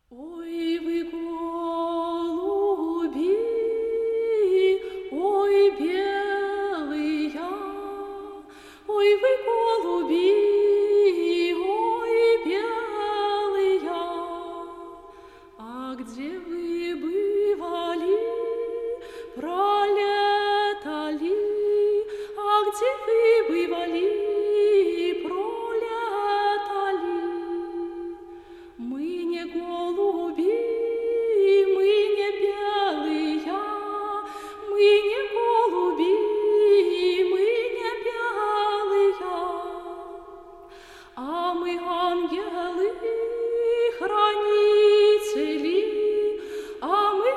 Ой, вы голуби, ой, белые, ой, вы голуби, ой, белые, а где вы бывали, пролетали, а где вы бывали, пролетали? Мы не голуби, мы не белые, мы не голуби, мы не белые, а мы ангелы-хранители, а мы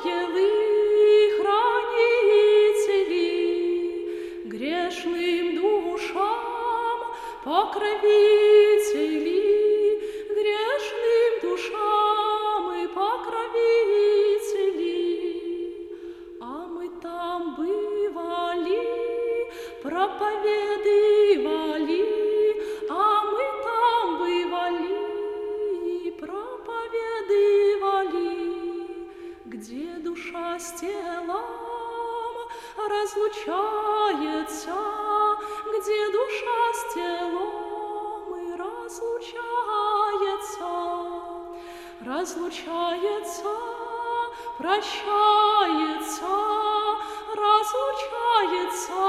ангелы-хранители, грешным душам покровители, грешным душам и покровители, а мы там бывали, проповедовали, а мы там бывали, проповедовали, где душа с телом разлучается, где душа с телом и разлучается, разлучается, прощается, разлучается,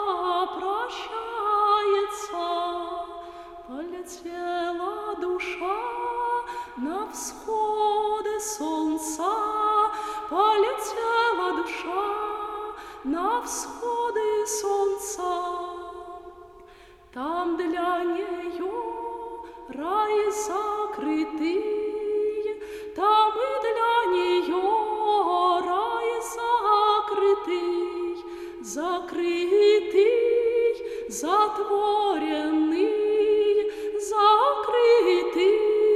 прощается. Полетела душа на всходы солнца, полетела душа на всходы солнца. Там для нее рай закрытый, там и для нее рай закрытый, закрытый, затворенный, закрытый,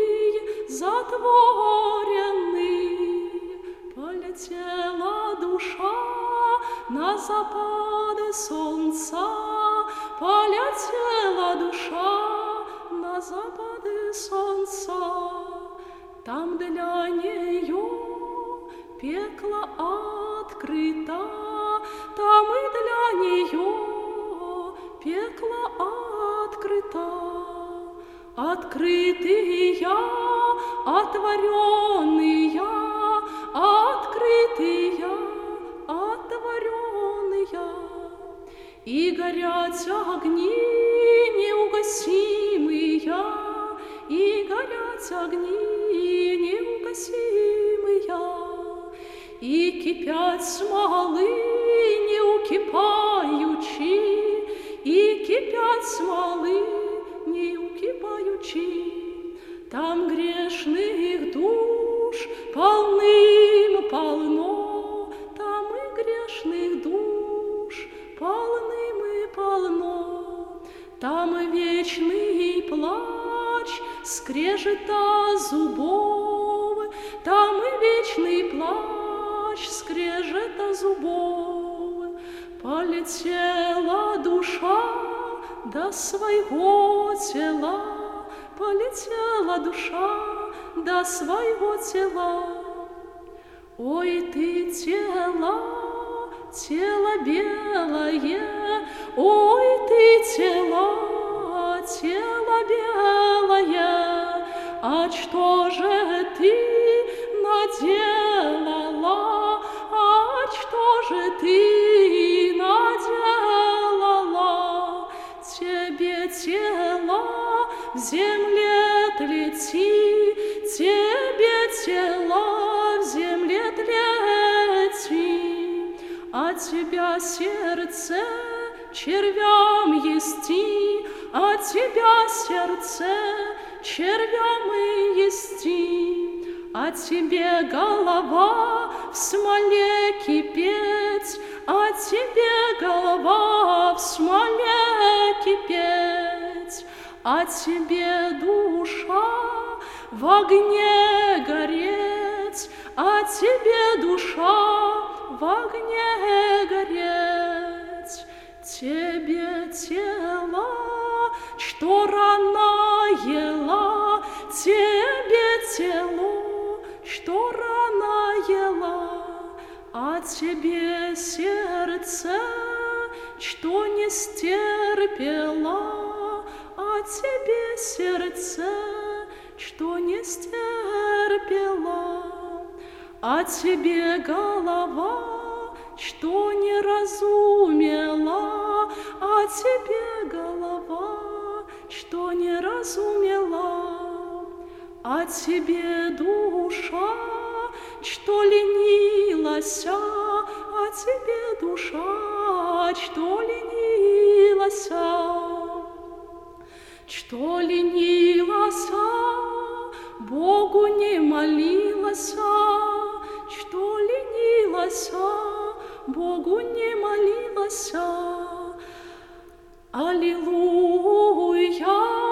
затворенный. Полетела душа на запады солнца, полетела душа на запады солнца. Там для нее пекло открыто, там и для нее пекло открыто. Открытые, отворенные, открытые, отворенные, и горят огни неугасимые, и горят огни неугасимые, и кипят смолы неукипаючи, и кипят смолы неукипаючи. Там грешных душ полным-полно, там и грешных душ полным-полно. Там вечный плач скрежета зубов, там и вечный плач скрежета зубов. Полетела душа до своего тела, полетела душа до своего тела. Ой, ты тело, тело белое, ой, ты тело, тело белое, а что же ты наделала, а что же ты наделала? Тебе тело в земле тлети, тебе тело в земле тлети, а тебя сердце червям ести, а тебя сердце червям и ести, а тебе голова в смоле кипеть, а тебе голова в смоле кипеть, а тебе душа в огне гореть, а тебе душа в огне гореть. Тебе тело, что рано ела, тебе тело, тебе сердце, что не стерпела, а тебе сердце, что не стерпела, а тебе голова, что не разумела, а тебе голова, что не разумела, а тебе душа, что ленилася, а тебе душа, что ленилася, что ленилася, Богу не молилася, что ленилася, Богу не молилася. Аллилуйя.